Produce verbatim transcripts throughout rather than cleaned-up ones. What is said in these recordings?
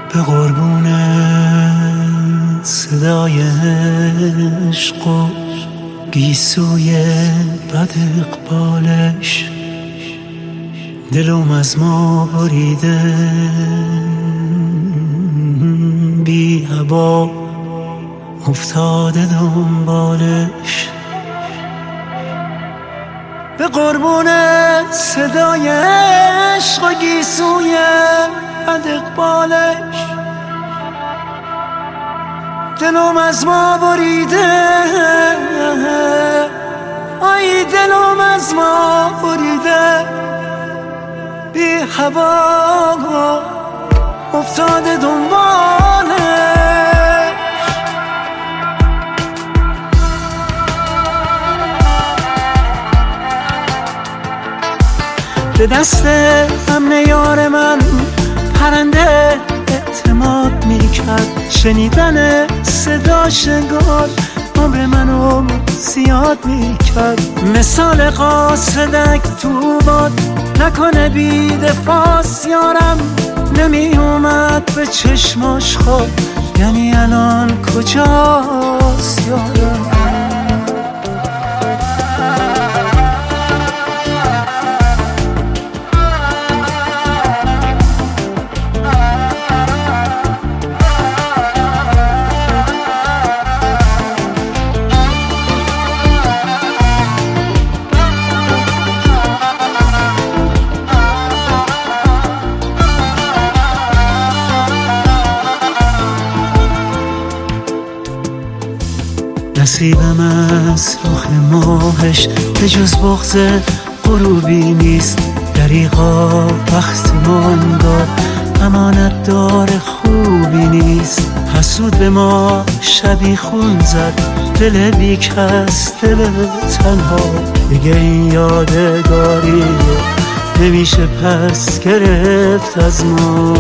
به قربون صدای عشق و گیسوی بد اقبالش دلم از ما بریده بی هوا افتاده دنبالش. به قربون صدای عشق و گیسوی بد اقبالش دلم از ما بریده، آی دلم از ما بریده بی هوا افتاده دنبالش. به دست امن یار من پرنده اعتماد میکرد، شنیدن صداش انگار عمر منو زیاد میکرد. مثال قاصدک تو باد نکنه بی دفاس یارم، نمی اومد به چشماش خواب، یعنی الان کجاست یارم؟ نصیبم از رخ ماهش به جز بغض غروبی نیست، دریغا وقت من داد امانت دار خوبی نیست. حسود به ما شبی خون زد، دل بی کس دل تنها، دیگه این یادگاری نمیشه پس گرفت از ما.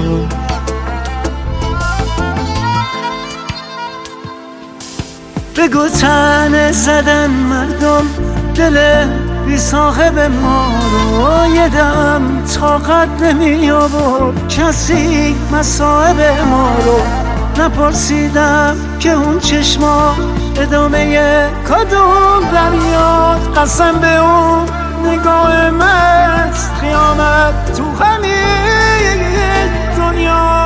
بگو تنه زدن مردم دل بی صاحب ما رو، یه دم طاقت نمی آورد کسی مصائب ما رو. نپرسیدم که اون چشما ادامه کدوم دریاد، قسم به اون نگاه مست قیامت تو همین دنیا.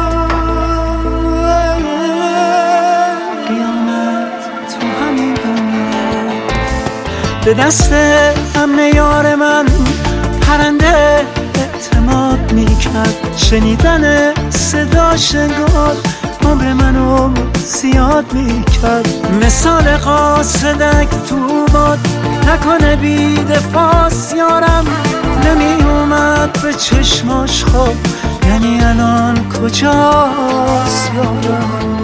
به دست امن یار من پرنده اعتماد میکرد، شنیدن صداش انگار عمر منو زیاد میکرد. مثال قاصدک تو باد نکنه بی دفاس یارم، نمی اومد به چشماش خواب، یعنی الان کجاست یارم؟